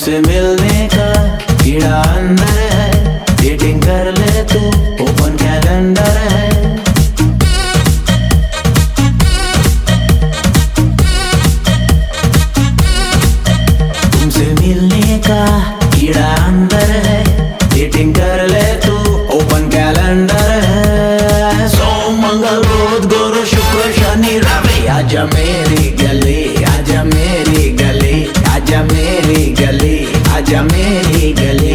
तुमसे मिलने का कीड़ा अंदर है, डेटिंग कर ले तू, ओपन कैलेंडर है। तुमसे मिलने का कीड़ा अंदर है, डेटिंग कर ले तू, ओपन कैलेंडर है। सोम मंगल बुध गुरु शुक्र शनि रवि, आजा मेरी गली, आजा मेरी गली, आजा मेरी गली, आजा मेरी गली।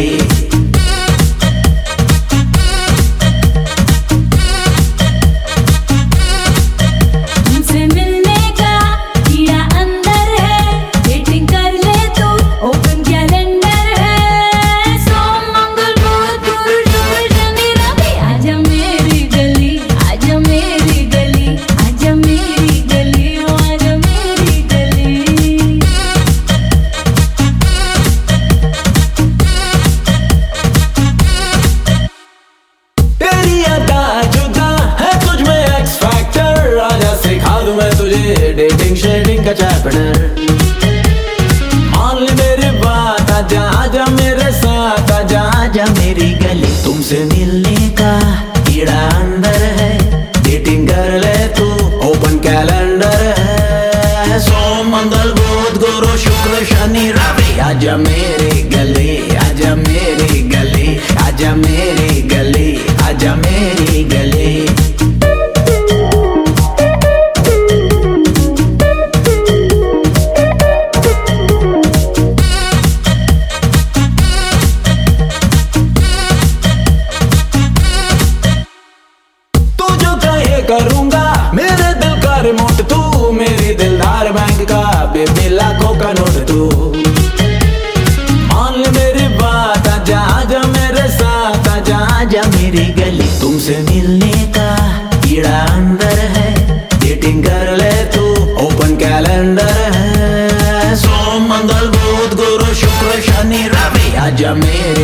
डेटिंग शेडिंग का चैप्टर मान ले मेरी बात, आजा आजा मेरे साथ, आजा आजा मेरी गली। तुमसे मिलने का कीड़ा अंदर है, डेटिंग कर ले तू, ओपन कैलेंडर है। सोम मंगल बुध गुरु शुक्र शनि रवि, आजा मेरी गली, आजा मेरी गली, आजा मेरी गली, आजा मेरी गली। करूंगा मेरे दिल का रिमोट तू, मेरी दिलदार बैंक का बेबी लाखों का नोट तू। मान ले मेरी बात, आजा आजा मेरे साथ, आजा आजा मेरी गली। तुमसे मिलने का कीड़ा अंदर है, डेटिंग कर ले तू, ओपन कैलेंडर है। सोम मंगल बुध गुरु शुक्र शनि रवि, आजा मेरी